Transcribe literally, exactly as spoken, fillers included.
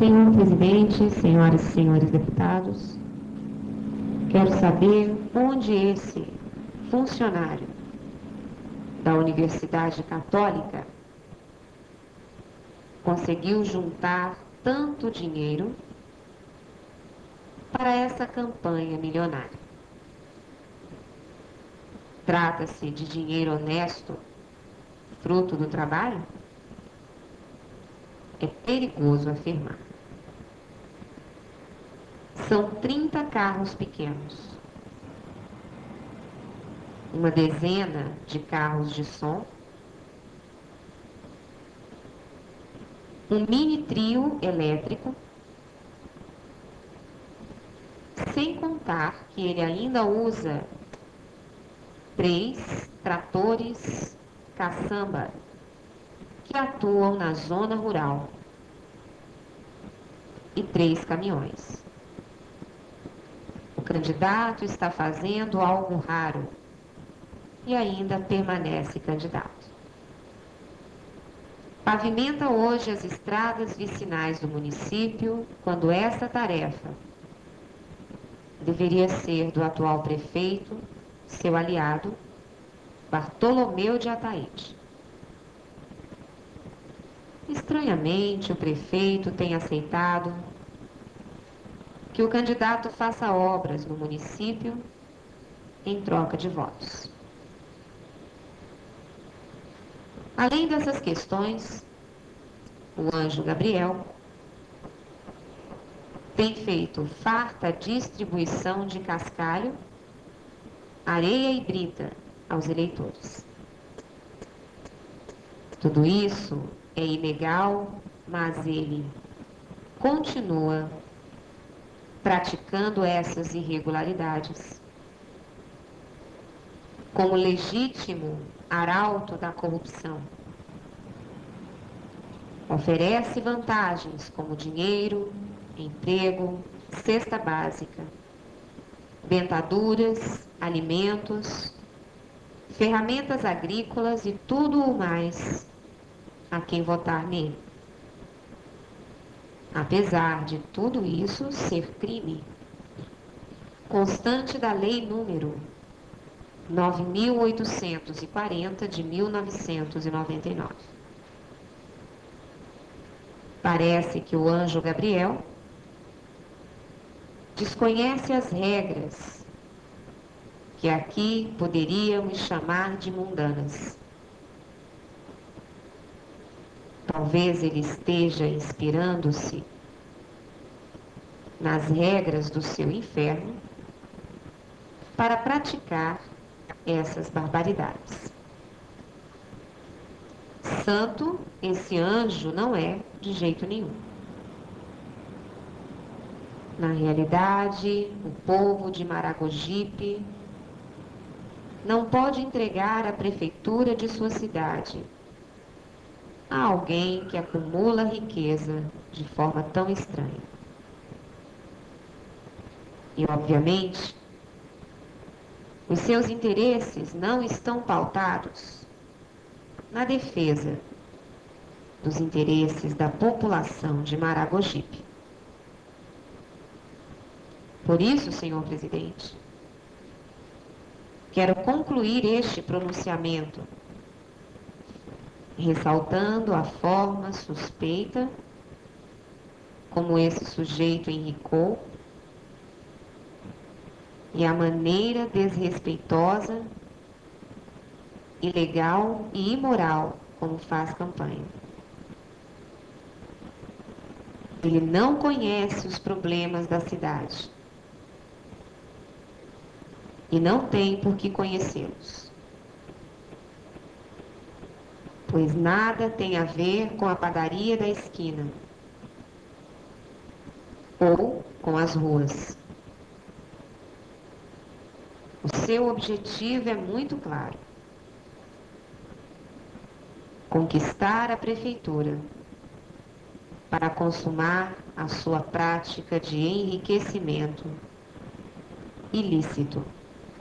Senhor presidente, senhoras e senhores deputados, quero saber onde esse funcionário da Universidade Católica conseguiu juntar tanto dinheiro para essa campanha milionária. Trata-se de dinheiro honesto, fruto do trabalho? É perigoso afirmar. São trinta carros pequenos, uma dezena de carros de som, um mini trio elétrico, sem contar que ele ainda usa três tratores caçamba que atuam na zona rural e três caminhões. O candidato está fazendo algo raro e ainda permanece candidato. Pavimenta hoje as estradas vicinais do município, quando essa tarefa deveria ser do atual prefeito, seu aliado, Bartolomeu de Ataíde. Estranhamente, o prefeito tem aceitado que o candidato faça obras no município em troca de votos. Além dessas questões, o anjo Gabriel tem feito farta distribuição de cascalho, areia e brita aos eleitores. Tudo isso é ilegal, mas ele continua praticando essas irregularidades como legítimo arauto da corrupção. Oferece vantagens como dinheiro, emprego, cesta básica, dentaduras, alimentos, ferramentas agrícolas e tudo o mais a quem votar nele. Apesar de tudo isso ser crime constante da Lei número nove mil oitocentos e quarenta de mil novecentos e noventa e nove. Parece que o anjo Gabriel desconhece as regras que aqui poderíamos chamar de mundanas. Talvez ele esteja inspirando-se nas regras do seu inferno para praticar essas barbaridades. Santo, esse anjo não é de jeito nenhum. Na realidade, o povo de Maragogipe não pode entregar a prefeitura de sua cidade a alguém que acumula riqueza de forma tão estranha. E, obviamente, os seus interesses não estão pautados na defesa dos interesses da população de Maragogipe. Por isso, senhor presidente, quero concluir este pronunciamento ressaltando a forma suspeita como esse sujeito enricou e a maneira desrespeitosa, ilegal e imoral como faz campanha. Ele não conhece os problemas da cidade e não tem por que conhecê-los, pois nada tem a ver com a padaria da esquina ou com as ruas. O seu objetivo é muito claro: conquistar a prefeitura para consumar a sua prática de enriquecimento ilícito.